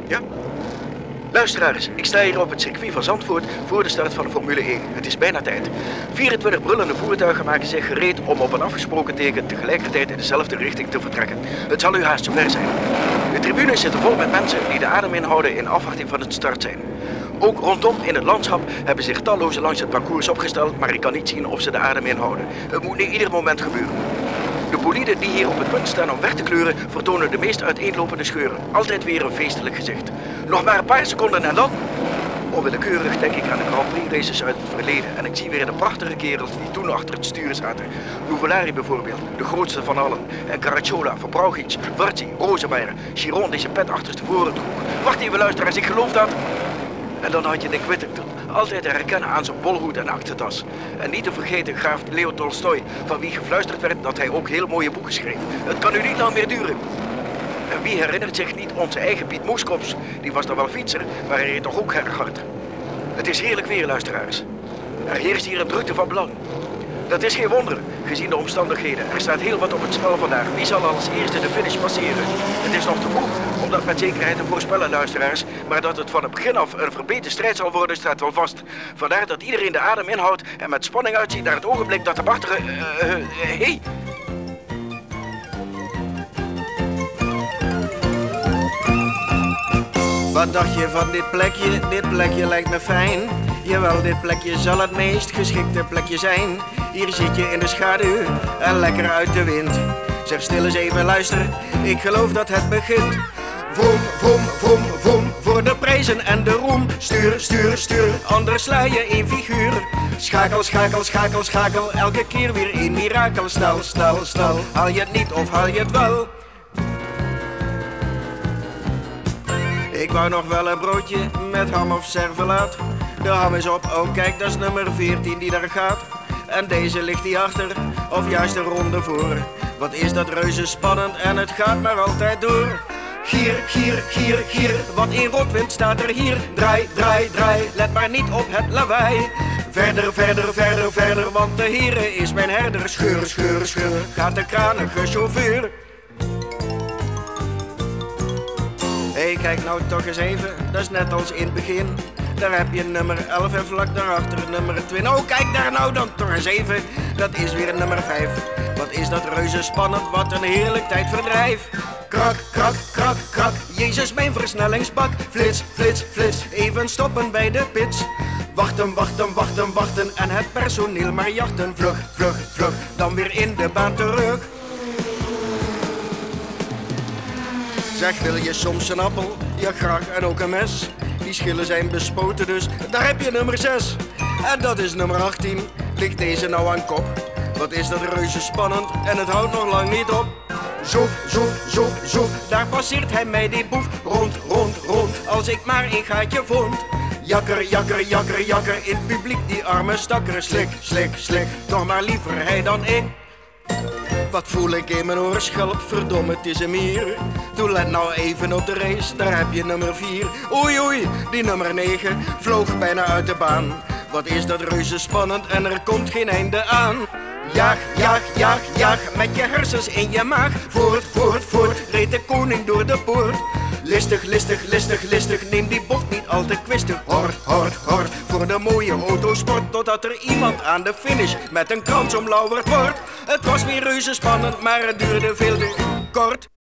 Ja? Luisteraars, ik sta hier op het circuit van Zandvoort voor de start van de Formule 1. Het is bijna tijd. 24 brullende voertuigen maken zich gereed om op een afgesproken teken tegelijkertijd in dezelfde richting te vertrekken. Het zal u haast zover zijn. De tribunes zitten vol met mensen die de adem inhouden in afwachting van het start zijn. Ook rondom in het landschap hebben zich tallozen langs het parcours opgesteld, maar ik kan niet zien of ze de adem inhouden. Het moet nu ieder moment gebeuren. De boliden die hier op het punt staan om weg te kleuren vertonen de meest uiteenlopende scheuren. Altijd weer een feestelijk gezicht. Nog maar een paar seconden en dan... Onwillekeurig denk ik aan de Grand Prix races uit het verleden en ik zie weer de prachtige kerels die toen achter het stuur zaten. Nuvolari bijvoorbeeld, de grootste van allen. En Caracciola, Verbrauchic, Varzi, Rosemeyer, Chiron die zijn pet achterstevoren droeg. Wacht even luisteraars, ik geloof dat... En dan had je Dick Whittington, altijd te herkennen aan zijn bolhoed en achtertas. En niet te vergeten graaf Leo Tolstoj, van wie gefluisterd werd dat hij ook heel mooie boeken schreef. Het kan nu niet lang meer duren. En wie herinnert zich niet onze eigen Piet Moeskops? Die was dan wel fietser, maar hij reed toch ook erg hard. Het is heerlijk weer, luisteraars. Er heerst hier een drukte van belang. Dat is geen wonder, gezien de omstandigheden. Er staat heel wat op het spel vandaag. Wie zal als eerste de finish passeren? Het is nog te vroeg om dat met zekerheid te voorspellen, luisteraars. Maar dat het van het begin af een verbeterde strijd zal worden, staat wel vast. Vandaar dat iedereen de adem inhoudt en met spanning uitziet naar het ogenblik dat de wachter... Hey! Wat dacht je van dit plekje? Dit plekje lijkt me fijn. Jawel, dit plekje zal het meest geschikte plekje zijn. Hier zit je in de schaduw en lekker uit de wind. Zeg stil eens even, luister, ik geloof dat het begint. Vroom, vroom, vroom, vroom, voor de prijzen en de roem. Stuur, stuur, stuur, anders sla je in figuur. Schakel, schakel, schakel, schakel, elke keer weer een mirakel. Snel, snel, snel, haal je het niet of haal je het wel? Ik wou nog wel een broodje met ham of servelaat. De ham is op, oh kijk, dat is nummer 14 die daar gaat. En deze ligt hier achter, of juist een ronde voor. Wat is dat reuze spannend en het gaat maar altijd door. Gier, gier, gier, gier, wat in rotwind staat er hier. Draai, draai, draai, let maar niet op het lawaai. Verder, verder, verder, verder, want de heren is mijn herder. Scheur, scheur, scheur, gaat de kranige chauffeur. Hé, kijk nou toch eens even, dat is net als in het begin. Daar heb je nummer 11 en vlak daarachter nummer 20. Oh, kijk daar nou dan toch eens even, dat is weer nummer 5. Wat is dat reuze spannend, wat een heerlijk tijdverdrijf. Krak, krak, krak, krak, Jezus mijn versnellingsbak. Flits, flits, flits, even stoppen bij de pits. Wachten, wachten, wachten, wachten en het personeel maar jachten. Vlug, vlug, vlug, dan weer in de baan terug. Zeg, wil je soms een appel? Ja, graag, en ook een mes. Die schillen zijn bespoten, dus daar heb je nummer 6. En dat is nummer 18. Ligt deze nou aan kop? Wat is dat reuze spannend en het houdt nog lang niet op. Zoef, zoef, zoef, zoef, daar passeert hij mij die boef. Rond, rond, rond, als ik maar een gaatje vond. Jakker, jakker, jakker, jakker, in het publiek die arme stakker. Slik, slik, slik, toch maar liever hij dan ik. Wat voel ik in mijn oorschelp, verdomme, het is een mier. Toe let nou even op de race, daar heb je nummer 4. Oei oei, die nummer 9 vloog bijna uit de baan. Wat is dat reuze spannend en er komt geen einde aan. Jaag, jaag, jaag, jaag, met je hersens in je maag. Voort, voort, voort, reed de koning door de poort. Listig, listig, listig, listig, neem die bocht niet al te kwistig. Hort, hort, hort, voor de mooie autosport. Totdat er iemand aan de finish met een krans omlauwerd wordt. Het was weer reuze spannend, maar het duurde veel te kort.